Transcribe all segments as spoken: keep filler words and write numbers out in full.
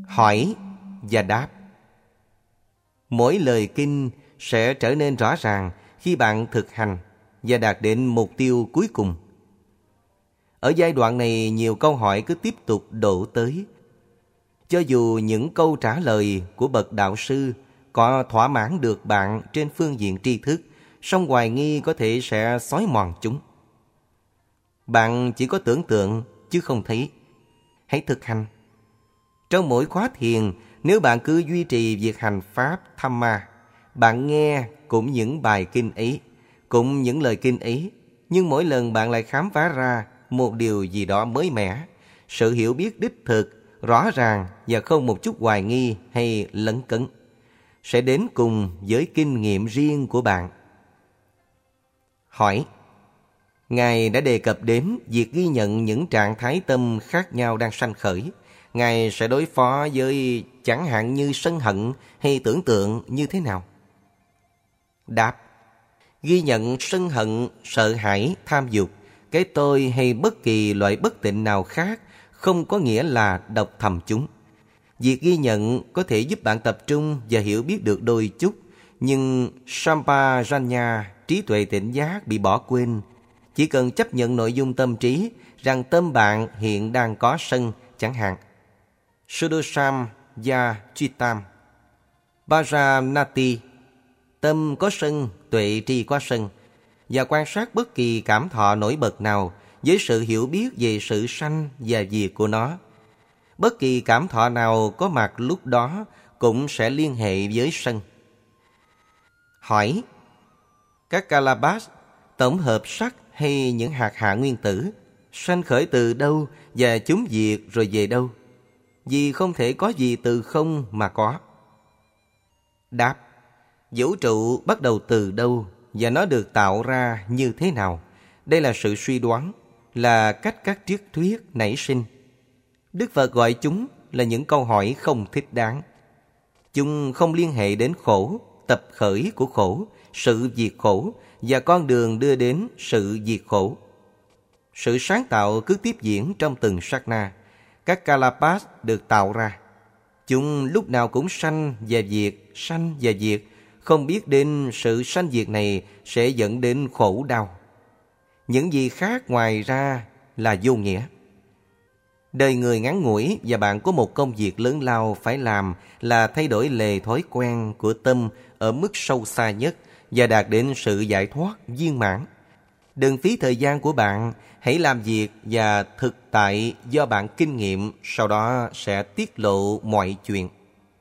Hỏi và đáp. Mỗi lời kinh sẽ trở nên rõ ràng khi bạn thực hành và đạt đến mục tiêu cuối cùng. Ở giai đoạn này, nhiều câu hỏi cứ tiếp tục đổ tới. Cho dù những câu trả lời của bậc đạo sư có thỏa mãn được bạn trên phương diện tri thức, song hoài nghi có thể sẽ xói mòn chúng. Bạn chỉ có tưởng tượng chứ không thấy. Hãy thực hành. Trong mỗi khóa thiền, nếu bạn cứ duy trì việc hành pháp Dhamma, bạn nghe cũng những bài kinh ấy, cũng những lời kinh ấy, nhưng mỗi lần bạn lại khám phá ra một điều gì đó mới mẻ, sự hiểu biết đích thực, rõ ràng và không một chút hoài nghi hay lấn cấn, sẽ đến cùng với kinh nghiệm riêng của bạn. Hỏi. Ngài đã đề cập đến việc ghi nhận những trạng thái tâm khác nhau đang sanh khởi. Ngài sẽ đối phó với chẳng hạn như sân hận hay tưởng tượng như thế nào? Đáp. Ghi nhận sân hận, sợ hãi, tham dục, cái tôi hay bất kỳ loại bất tịnh nào khác không có nghĩa là đọc thầm chúng. Việc ghi nhận có thể giúp bạn tập trung và hiểu biết được đôi chút, nhưng Sampajanya, trí tuệ tỉnh giác bị bỏ quên. Chỉ cần chấp nhận nội dung tâm trí rằng tâm bạn hiện đang có sân, chẳng hạn Sudosam Ya Chitam Pajanati, tâm có sân, tuệ tri có sân, và quan sát bất kỳ cảm thọ nổi bật nào với sự hiểu biết về sự sanh và diệt của nó. Bất kỳ cảm thọ nào có mặt lúc đó cũng sẽ liên hệ với sân. Hỏi. Các Kalabas, tổng hợp sắc hay những hạt hạ nguyên tử, sanh khởi từ đâu và chúng diệt rồi về đâu? Vì không thể có gì từ không mà có. Đáp. Vũ trụ bắt đầu từ đâu và nó được tạo ra như thế nào? Đây là sự suy đoán, là cách các triết thuyết nảy sinh. Đức Phật gọi chúng là những câu hỏi không thích đáng. Chúng không liên hệ đến khổ, tập khởi của khổ, sự diệt khổ và con đường đưa đến sự diệt khổ. Sự sáng tạo cứ tiếp diễn trong từng sát na. Các Kalapas được tạo ra. Chúng lúc nào cũng sanh và diệt, sanh và diệt. Không biết đến sự sanh diệt này sẽ dẫn đến khổ đau. Những gì khác ngoài ra là vô nghĩa. Đời người ngắn ngủi và bạn có một công việc lớn lao phải làm là thay đổi lề thói quen của tâm ở mức sâu xa nhất và đạt đến sự giải thoát viên mãn. Đừng phí thời gian của bạn, hãy làm việc và thực tại do bạn kinh nghiệm, sau đó sẽ tiết lộ mọi chuyện.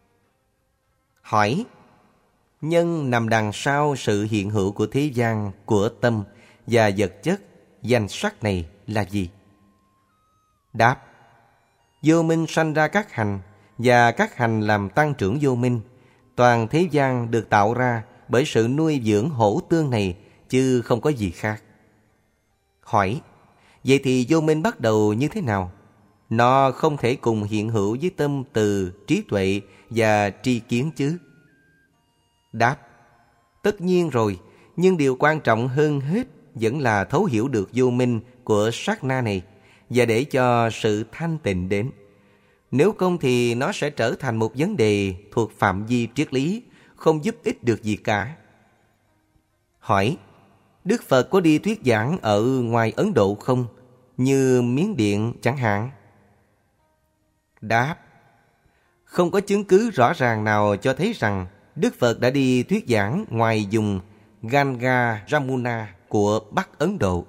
Hỏi. Nhân nằm đằng sau sự hiện hữu của thế gian, của tâm và vật chất, danh sắc này là gì? Đáp. Vô minh sanh ra các hành, và các hành làm tăng trưởng vô minh. Toàn thế gian được tạo ra bởi sự nuôi dưỡng hỗ tương này, chứ không có gì khác. Hỏi. Vậy thì vô minh bắt đầu như thế nào? Nó không thể cùng hiện hữu với tâm từ, trí tuệ và tri kiến chứ? Đáp. Tất nhiên rồi, nhưng điều quan trọng hơn hết vẫn là thấu hiểu được vô minh của sát na này và để cho sự thanh tịnh đến. Nếu không thì nó sẽ trở thành một vấn đề thuộc phạm vi triết lý, không giúp ích được gì cả. Hỏi. Đức Phật có đi thuyết giảng ở ngoài Ấn Độ không? Như Miến Điện chẳng hạn? Đáp. Không có chứng cứ rõ ràng nào cho thấy rằng Đức Phật đã đi thuyết giảng ngoài vùng Ganga Ramuna của Bắc Ấn Độ.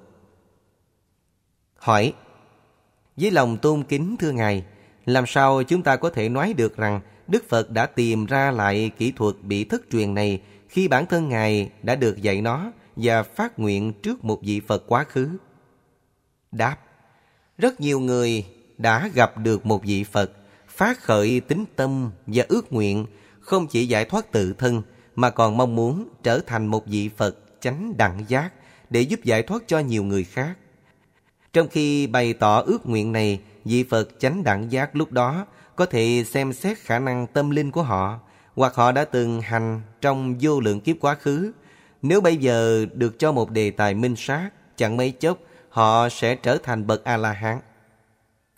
Hỏi. Với lòng tôn kính thưa Ngài, làm sao chúng ta có thể nói được rằng Đức Phật đã tìm ra lại kỹ thuật bị thất truyền này khi bản thân Ngài đã được dạy nó và phát nguyện trước một vị Phật quá khứ? Đáp. Rất nhiều người đã gặp được một vị Phật, phát khởi tín tâm và ước nguyện không chỉ giải thoát tự thân mà còn mong muốn trở thành một vị Phật chánh đẳng giác để giúp giải thoát cho nhiều người khác. Trong khi bày tỏ ước nguyện này, vị Phật chánh đẳng giác lúc đó có thể xem xét khả năng tâm linh của họ, hoặc họ đã từng hành trong vô lượng kiếp quá khứ. Nếu bây giờ được cho một đề tài minh sát, chẳng mấy chốc họ sẽ trở thành bậc A-la-hán.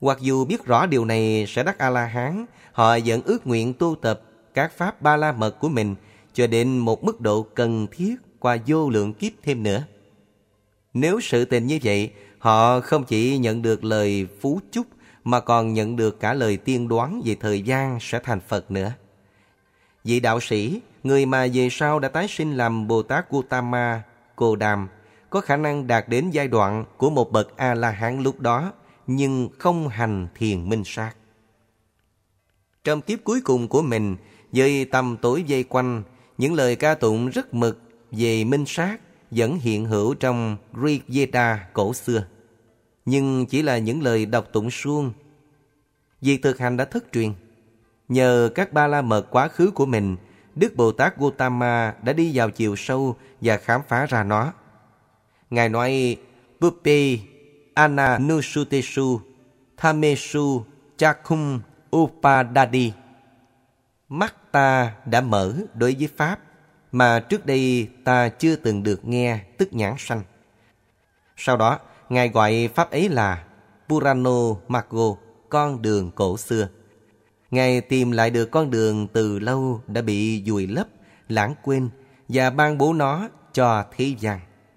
Hoặc dù biết rõ điều này sẽ đắc A-la-hán, họ vẫn ước nguyện tu tập các pháp ba la mật của mình cho đến một mức độ cần thiết qua vô lượng kiếp thêm nữa. Nếu sự tình như vậy, họ không chỉ nhận được lời phú chúc mà còn nhận được cả lời tiên đoán về thời gian sẽ thành Phật nữa. Vị đạo sĩ, người mà về sau đã tái sinh làm Bồ Tát Gautama, Cồ Đàm, có khả năng đạt đến giai đoạn của một bậc A-la-hán lúc đó, nhưng không hành thiền minh sát. Trong kiếp cuối cùng của mình, với tăm tối vây quanh, những lời ca tụng rất mực về minh sát vẫn hiện hữu trong Rig Veda cổ xưa, nhưng chỉ là những lời đọc tụng suông. Việc thực hành đã thất truyền. Nhờ các ba la mật quá khứ của mình, Đức Bồ Tát Gautama đã đi vào chiều sâu và khám phá ra nó. Ngài nói: Puppe Ananusuteshu Thamesu Chakhum Upadadi. Mắt ta đã mở đối với Pháp mà trước đây ta chưa từng được nghe, tức nhãn sanh. Sau đó, Ngài gọi Pháp ấy là Purano Maggo, con đường cổ xưa. Ngài tìm lại được con đường từ lâu đã bị vùi lấp, lãng quên và ban bố nó cho thế gian.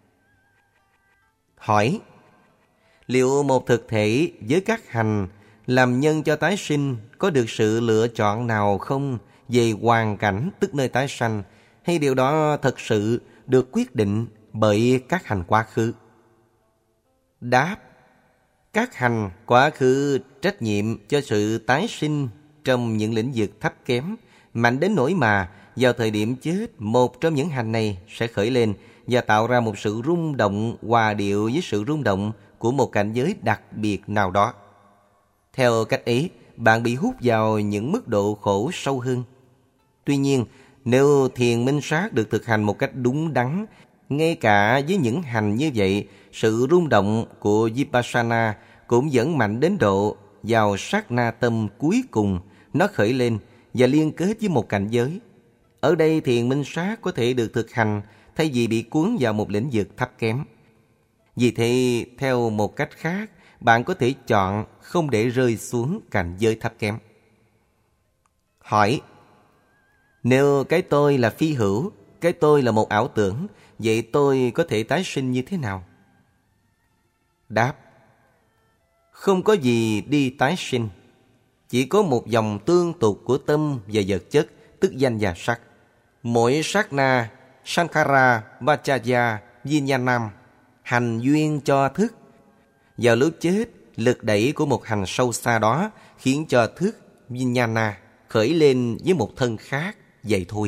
Hỏi: liệu một thực thể với các hành làm nhân cho tái sinh có được sự lựa chọn nào không về hoàn cảnh tức nơi tái sanh, hay điều đó thật sự được quyết định bởi các hành quá khứ? Đáp: các hành quá khứ trách nhiệm cho sự tái sinh trong những lĩnh vực thấp kém, mạnh đến nỗi mà vào thời điểm chết, một trong những hành này sẽ khởi lên và tạo ra một sự rung động hòa điệu với sự rung động của một cảnh giới đặc biệt nào đó. Theo cách ấy, bạn bị hút vào những mức độ khổ sâu hơn. Tuy nhiên, nếu thiền minh sát được thực hành một cách đúng đắn, ngay cả với những hành như vậy, sự rung động của Vipassana cũng vẫn mạnh đến độ vào sát na tâm cuối cùng nó khởi lên và liên kết với một cảnh giới. Ở đây thiền minh sát có thể được thực hành thay vì bị cuốn vào một lĩnh vực thấp kém. Vì thế, theo một cách khác, bạn có thể chọn không để rơi xuống cảnh giới thấp kém. Hỏi: nếu cái tôi là phi hữu, cái tôi là một ảo tưởng, vậy tôi có thể tái sinh như thế nào? Đáp: không có gì đi tái sinh, chỉ có một dòng tương tục của tâm và vật chất, tức danh và sắc. Mỗi sát na, Sankhara, Vajjaya, Vijnanam, hành duyên cho thức. Vào lúc chết, lực đẩy của một hành sâu xa đó khiến cho thức Vijnana khởi lên với một thân khác, vậy thôi.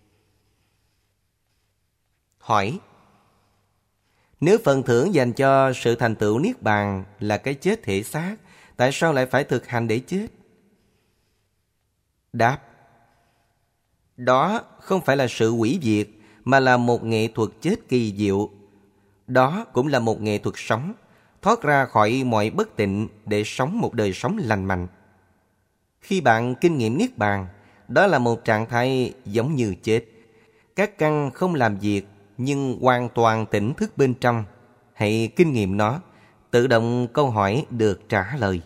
Hỏi: nếu phần thưởng dành cho sự thành tựu Niết Bàn là cái chết thể xác, tại sao lại phải thực hành để chết? Đáp: đó không phải là sự hủy diệt, mà là một nghệ thuật chết kỳ diệu. Đó cũng là một nghệ thuật sống, thoát ra khỏi mọi bất tịnh để sống một đời sống lành mạnh. Khi bạn kinh nghiệm Niết Bàn, đó là một trạng thái giống như chết. Các căn không làm việc, nhưng hoàn toàn tỉnh thức bên trong. Hãy kinh nghiệm nó, tự động câu hỏi được trả lời.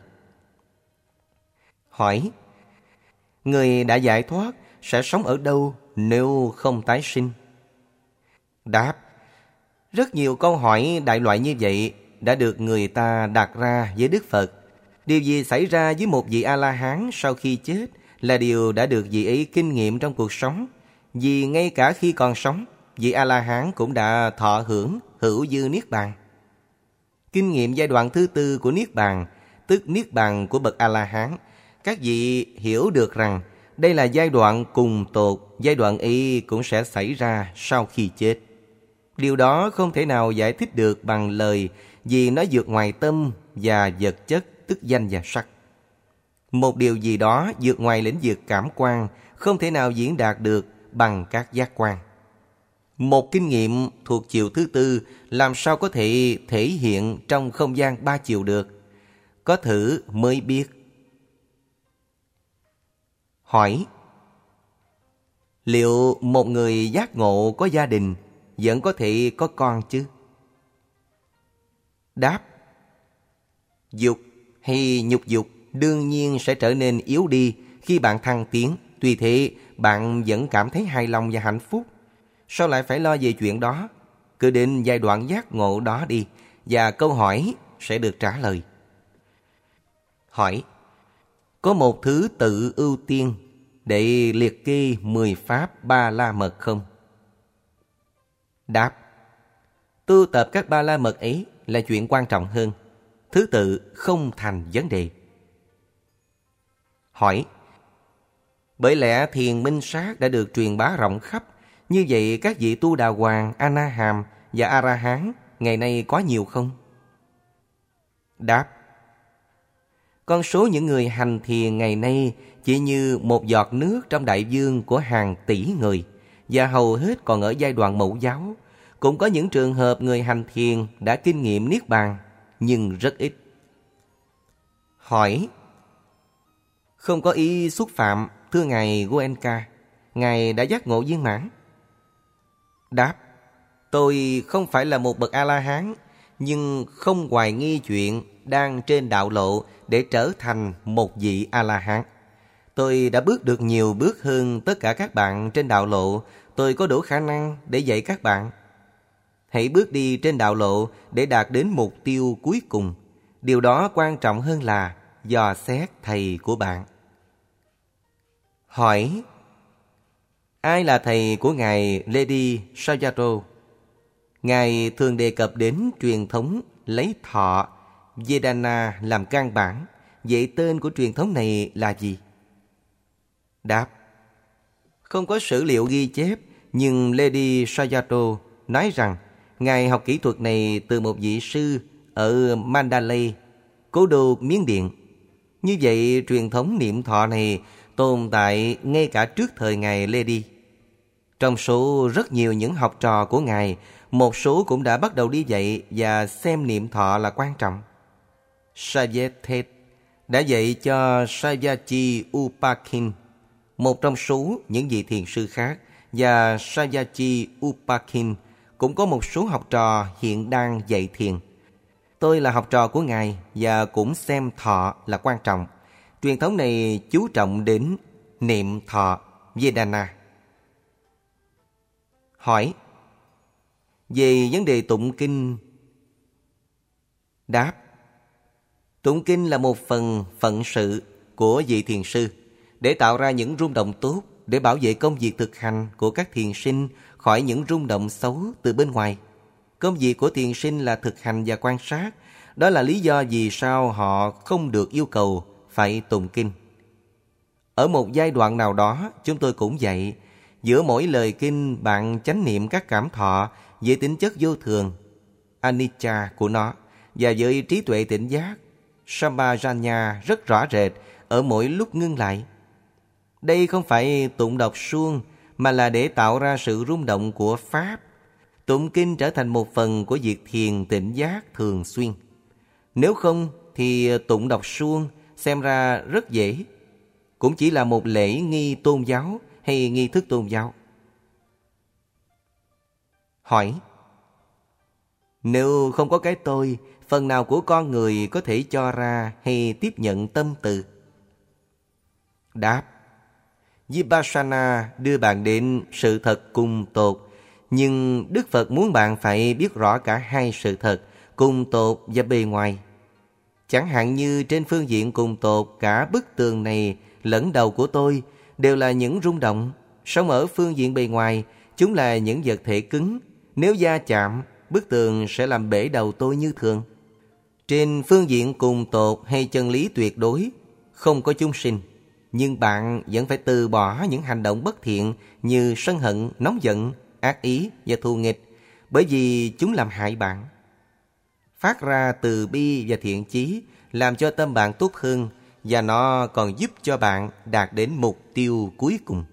Hỏi: người đã giải thoát sẽ sống ở đâu nếu không tái sinh? Đáp: rất nhiều câu hỏi đại loại như vậy đã được người ta đặt ra với Đức Phật. Điều gì xảy ra với một vị A-la-hán sau khi chết là điều đã được vị ấy kinh nghiệm trong cuộc sống. Vì ngay cả khi còn sống, vị A-la-hán cũng đã thọ hưởng hữu dư Niết Bàn. Kinh nghiệm giai đoạn thứ tư của Niết Bàn, tức Niết Bàn của bậc A-la-hán, các vị hiểu được rằng đây là giai đoạn cùng tột, giai đoạn ấy cũng sẽ xảy ra sau khi chết. Điều đó không thể nào giải thích được bằng lời, vì nó vượt ngoài tâm và vật chất, tức danh và sắc. Một điều gì đó vượt ngoài lĩnh vực cảm quan không thể nào diễn đạt được bằng các giác quan. Một kinh nghiệm thuộc chiều thứ tư làm sao có thể thể hiện trong không gian ba chiều được? Có thử mới biết. Hỏi: liệu một người giác ngộ có gia đình vẫn có thể có con chứ? Đáp: dục hay nhục dục đương nhiên sẽ trở nên yếu đi khi bạn thăng tiến. Tuy thế, bạn vẫn cảm thấy hài lòng và hạnh phúc. Sao lại phải lo về chuyện đó? Cứ đến giai đoạn giác ngộ đó đi, và câu hỏi sẽ được trả lời. Hỏi: có một thứ tự ưu tiên để liệt kê mười pháp Ba La Mật không? Đáp: tu tập các Ba La Mật ấy là chuyện quan trọng hơn. Thứ tự không thành vấn đề. Hỏi: bởi lẽ thiền minh sát đã được truyền bá rộng khắp, như vậy các vị tu đà hoàng, A Na Hàm và A La Hán ngày nay có nhiều không? Đáp: con số những người hành thiền ngày nay chỉ như một giọt nước trong đại dương của hàng tỷ người, và hầu hết còn ở giai đoạn mẫu giáo. Cũng có những trường hợp người hành thiền đã kinh nghiệm niết bàn, nhưng rất ít. Hỏi: không có ý xúc phạm, thưa Ngài Goenka, Ngài đã giác ngộ viên mãn? Đáp: tôi không phải là một bậc A-la-hán, nhưng không hoài nghi chuyện đang trên đạo lộ để trở thành một vị A-la-hán. Tôi đã bước được nhiều bước hơn tất cả các bạn trên đạo lộ. Tôi có đủ khả năng để dạy các bạn. Hãy bước đi trên đạo lộ để đạt đến mục tiêu cuối cùng. Điều đó quan trọng hơn là dò xét thầy của bạn. Hỏi: ai là thầy của Ngài Ledi Sayadaw? Ngài thường đề cập đến truyền thống lấy thọ Vedana làm căn bản. Vậy tên của truyền thống này là gì? Đáp: không có sử liệu ghi chép, nhưng Ledi Sayadaw nói rằng Ngài học kỹ thuật này từ một vị sư ở Mandalay, cố đô Miến Điện. Như vậy, truyền thống niệm thọ này tồn tại ngay cả trước thời Ngài Ledi. Trong số rất nhiều những học trò của Ngài, một số cũng đã bắt đầu đi dạy và xem niệm thọ là quan trọng. Savyathet đã dạy cho Savyajit Upakin, một trong số những vị thiền sư khác, và Savyajit Upakin cũng có một số học trò hiện đang dạy thiền. Tôi là học trò của Ngài và cũng xem thọ là quan trọng. Truyền thống này chú trọng đến niệm thọ Vedana. Hỏi: về vấn đề tụng kinh. Đáp: tụng kinh là một phần phận sự của vị thiền sư để tạo ra những rung động tốt, để bảo vệ công việc thực hành của các thiền sinh khỏi những rung động xấu từ bên ngoài. Công việc của thiền sinh là thực hành và quan sát. Đó là lý do vì sao họ không được yêu cầu phải tụng kinh. Ở một giai đoạn nào đó, chúng tôi cũng dạy, giữa mỗi lời kinh bạn chánh niệm các cảm thọ về tính chất vô thường, anicca của nó, và với trí tuệ tỉnh giác, sampajanya rất rõ rệt ở mỗi lúc ngưng lại. Đây không phải tụng đọc suông, mà là để tạo ra sự rung động của Pháp. Tụng kinh trở thành một phần của việc thiền tỉnh giác thường xuyên. Nếu không thì tụng đọc suông xem ra rất dễ, cũng chỉ là một lễ nghi tôn giáo hay nghi thức tôn giáo. Hỏi: nếu không có cái tôi, phần nào của con người có thể cho ra hay tiếp nhận tâm từ? Đáp: Vipassana đưa bạn đến sự thật cùng tột, nhưng Đức Phật muốn bạn phải biết rõ cả hai sự thật, cùng tột và bề ngoài. Chẳng hạn như trên phương diện cùng tột, cả bức tường này lẫn đầu của tôi đều là những rung động. Song ở phương diện bề ngoài, chúng là những vật thể cứng. Nếu va chạm, bức tường sẽ làm bể đầu tôi như thường. Trên phương diện cùng tột hay chân lý tuyệt đối, không có chúng sinh, nhưng bạn vẫn phải từ bỏ những hành động bất thiện như sân hận, nóng giận, ác ý và thù nghịch, bởi vì chúng làm hại bạn. Phát ra từ bi và thiện chí làm cho tâm bạn tốt hơn, và nó còn giúp cho bạn đạt đến mục tiêu cuối cùng.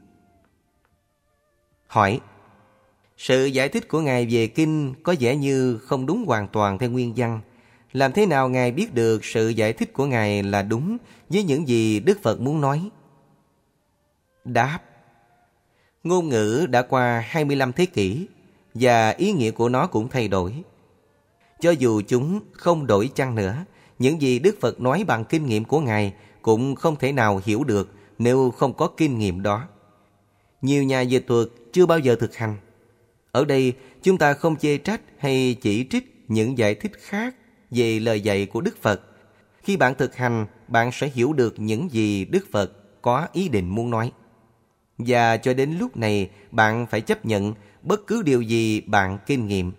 Hỏi: sự giải thích của Ngài về kinh có vẻ như không đúng hoàn toàn theo nguyên văn. Làm thế nào Ngài biết được sự giải thích của Ngài là đúng với những gì Đức Phật muốn nói? Đáp: ngôn ngữ đã qua hai mươi lăm thế kỷ, và ý nghĩa của nó cũng thay đổi. Cho dù chúng không đổi chăng nữa, Những gì Đức Phật nói bằng kinh nghiệm của Ngài cũng không thể nào hiểu được nếu không có kinh nghiệm đó. Nhiều nhà dịch thuật chưa bao giờ thực hành. Ở đây chúng ta không chê trách hay chỉ trích những giải thích khác về lời dạy của Đức Phật. Khi bạn thực hành, bạn sẽ hiểu được những gì Đức Phật có ý định muốn nói. Và cho đến lúc này, bạn phải chấp nhận bất cứ điều gì bạn kinh nghiệm.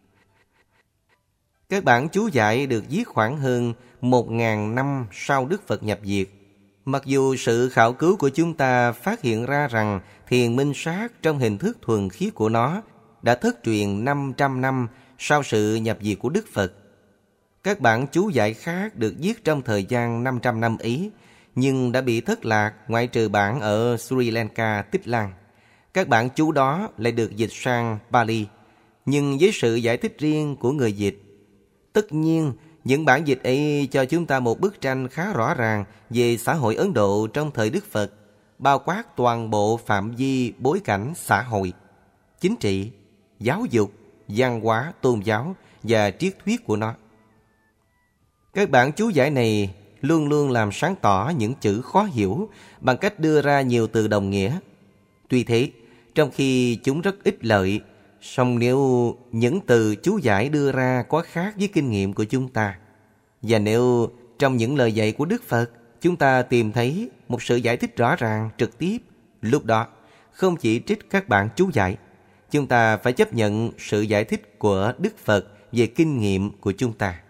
Các bản chú giải được viết khoảng hơn một nghìn năm sau Đức Phật nhập diệt. Mặc dù sự khảo cứu của chúng ta phát hiện ra rằng thiền minh sát trong hình thức thuần khiết của nó đã thất truyền năm trăm năm sau sự nhập diệt của Đức Phật. Các bản chú giải khác được viết trong thời gian năm trăm năm ấy, nhưng đã bị thất lạc ngoại trừ bản ở Sri Lanka, Tích Lan. Các bản chú đó lại được dịch sang Pali, nhưng với sự giải thích riêng của người dịch. Tất nhiên, những bản dịch ấy cho chúng ta một bức tranh khá rõ ràng về xã hội Ấn Độ trong thời Đức Phật, bao quát toàn bộ phạm vi bối cảnh xã hội, chính trị, giáo dục, văn hóa, tôn giáo và triết thuyết của nó. Các bản chú giải này luôn luôn làm sáng tỏ những chữ khó hiểu bằng cách đưa ra nhiều từ đồng nghĩa. Tuy thế, trong khi chúng rất ích lợi, song nếu những từ chú giải đưa ra có khác với kinh nghiệm của chúng ta, và nếu trong những lời dạy của Đức Phật chúng ta tìm thấy một sự giải thích rõ ràng, trực tiếp, lúc đó không chỉ trích các bản chú giải, chúng ta phải chấp nhận sự giải thích của Đức Phật về kinh nghiệm của chúng ta.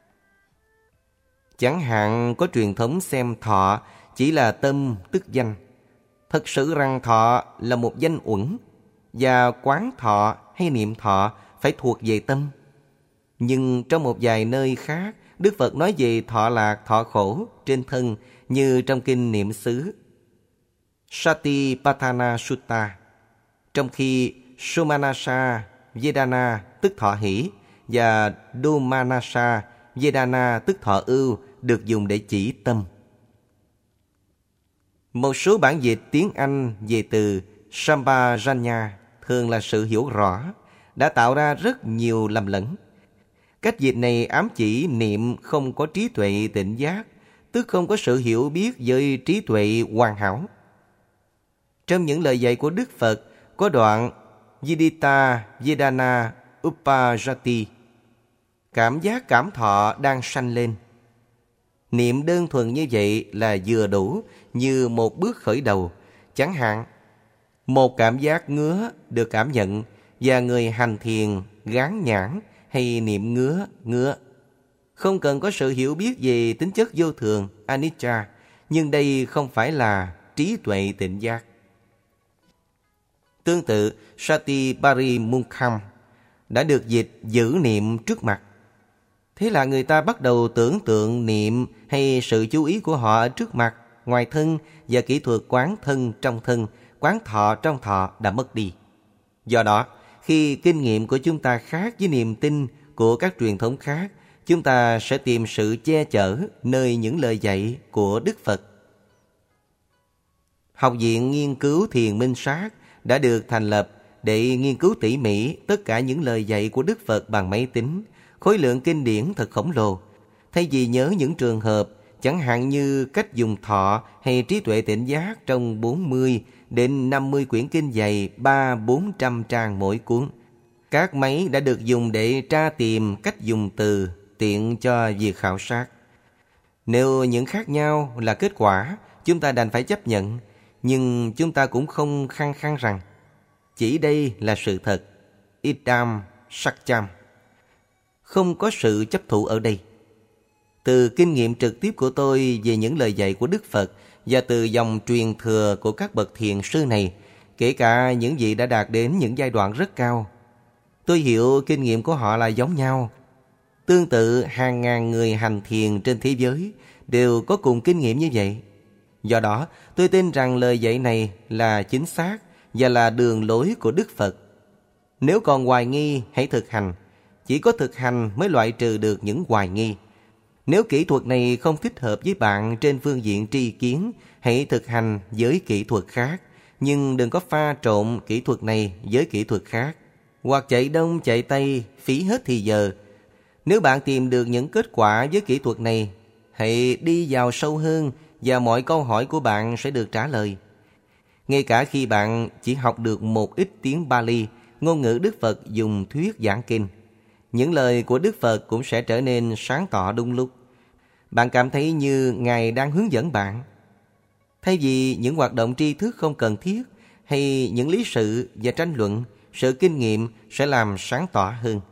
Chẳng hạn có truyền thống xem thọ chỉ là tâm tức danh. Thật sự rằng thọ là một danh uẩn, và quán thọ hay niệm thọ phải thuộc về tâm. Nhưng trong một vài nơi khác, Đức Phật nói về thọ lạc, thọ khổ trên thân, như trong kinh Niệm xứ Satipatthana Sutta, trong khi Somanasa Vedana tức thọ hỷ và Domanasa Vedana tức thọ ưu được dùng để chỉ tâm. Một số bản dịch tiếng Anh về từ Sampajanya, thường là sự hiểu rõ, đã tạo ra rất nhiều lầm lẫn. Cách dịch này ám chỉ niệm không có trí tuệ tỉnh giác, tức không có sự hiểu biết với trí tuệ hoàn hảo. Trong những lời dạy của Đức Phật có đoạn Vidita Vedana Upajati, cảm giác cảm thọ đang sanh lên. Niệm đơn thuần như vậy là vừa đủ, như một bước khởi đầu. Chẳng hạn, một cảm giác ngứa được cảm nhận và người hành thiền gán nhãn hay niệm ngứa, ngứa. Không cần có sự hiểu biết về tính chất vô thường, anicca, nhưng đây không phải là trí tuệ tỉnh giác. Tương tự, Satiparimukkham đã được dịch giữ niệm trước mặt. Thế là người ta bắt đầu tưởng tượng niệm hay sự chú ý của họ ở trước mặt, ngoài thân, và kỹ thuật quán thân trong thân, quán thọ trong thọ đã mất đi. Do đó, khi kinh nghiệm của chúng ta khác với niềm tin của các truyền thống khác, chúng ta sẽ tìm sự che chở nơi những lời dạy của Đức Phật. Học viện nghiên cứu thiền minh sát đã được thành lập để nghiên cứu tỉ mỉ tất cả những lời dạy của Đức Phật bằng máy tính. Khối lượng kinh điển thật khổng lồ. Thay vì nhớ những trường hợp, chẳng hạn như cách dùng thọ hay trí tuệ tỉnh giác trong bốn mươi đến năm mươi quyển kinh dày ba đến bốn trăm trang mỗi cuốn, các máy đã được dùng để tra tìm cách dùng từ tiện cho việc khảo sát. Nếu những khác nhau là kết quả, chúng ta đành phải chấp nhận, nhưng chúng ta cũng không khăng khăng rằng chỉ đây là sự thật. Idam Sakcham. Không có sự chấp thụ ở đây. Từ kinh nghiệm trực tiếp của tôi về những lời dạy của Đức Phật và từ dòng truyền thừa của các bậc thiền sư này, kể cả những vị đã đạt đến những giai đoạn rất cao, tôi hiểu kinh nghiệm của họ là giống nhau. Tương tự, hàng ngàn người hành thiền trên thế giới đều có cùng kinh nghiệm như vậy. Do đó, tôi tin rằng lời dạy này là chính xác và là đường lối của Đức Phật. Nếu còn hoài nghi, hãy thực hành. Chỉ có thực hành mới loại trừ được những hoài nghi. Nếu kỹ thuật này không thích hợp với bạn trên phương diện tri kiến, hãy thực hành với kỹ thuật khác. Nhưng đừng có pha trộn kỹ thuật này với kỹ thuật khác, hoặc chạy đông chạy tây, phí hết thì giờ. Nếu bạn tìm được những kết quả với kỹ thuật này, hãy đi vào sâu hơn và mọi câu hỏi của bạn sẽ được trả lời. Ngay cả khi bạn chỉ học được một ít tiếng Pali, ngôn ngữ Đức Phật dùng thuyết giảng kinh, những lời của Đức Phật cũng sẽ trở nên sáng tỏ đúng lúc. Bạn cảm thấy như Ngài đang hướng dẫn bạn. Thay vì những hoạt động tri thức không cần thiết hay những lý sự và tranh luận, sự kinh nghiệm sẽ làm sáng tỏ hơn.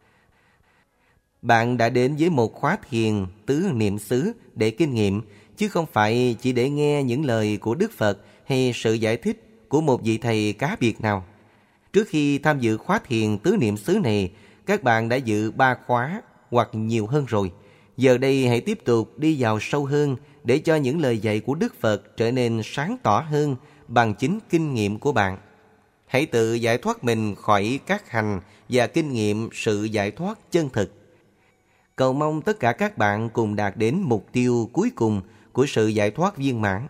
Bạn đã đến với một khóa thiền tứ niệm xứ để kinh nghiệm, chứ không phải chỉ để nghe những lời của Đức Phật hay sự giải thích của một vị thầy cá biệt nào. Trước khi tham dự khóa thiền tứ niệm xứ này, các bạn đã dự ba khóa hoặc nhiều hơn rồi. Giờ đây hãy tiếp tục đi vào sâu hơn để cho những lời dạy của Đức Phật trở nên sáng tỏ hơn bằng chính kinh nghiệm của bạn. Hãy tự giải thoát mình khỏi các hành và kinh nghiệm sự giải thoát chân thực. Cầu mong tất cả các bạn cùng đạt đến mục tiêu cuối cùng của sự giải thoát viên mãn.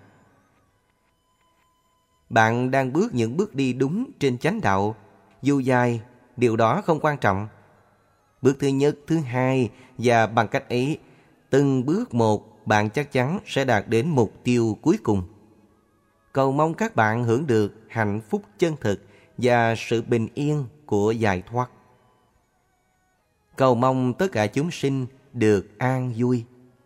Bạn đang bước những bước đi đúng trên chánh đạo. Dù dài, điều đó không quan trọng. Bước thứ nhất, thứ hai và bằng cách ấy, từng bước một bạn chắc chắn sẽ đạt đến mục tiêu cuối cùng. Cầu mong các bạn hưởng được hạnh phúc chân thực và sự bình yên của giải thoát. Cầu mong tất cả chúng sinh được an vui.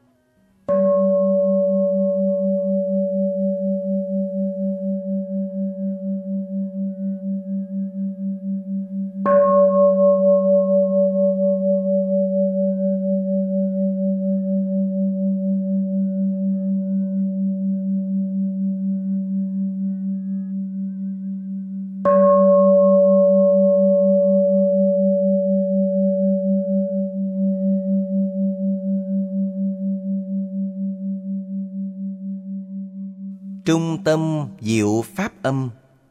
Trung tâm Diệu Pháp Âm.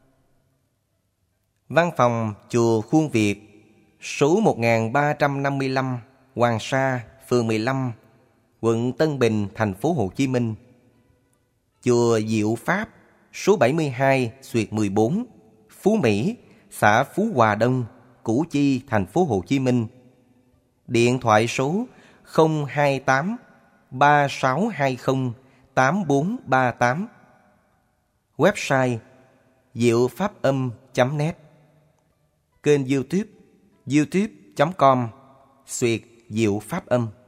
Văn phòng Chùa Khuôn Việt, số một nghìn ba trăm năm mươi lăm, Hoàng Sa, phường mười lăm, quận Tân Bình, thành phố Hồ Chí Minh. Chùa Diệu Pháp, số bảy mươi hai, xuyệt mười bốn, Phú Mỹ, xã Phú Hòa Đông, Củ Chi, thành phố Hồ Chí Minh. Điện thoại số không hai tám ba sáu hai không tám bốn ba tám. Website diệu pháp âm chấm net. Kênh YouTube youtube chấm com xuyệt Diệu Pháp Âm.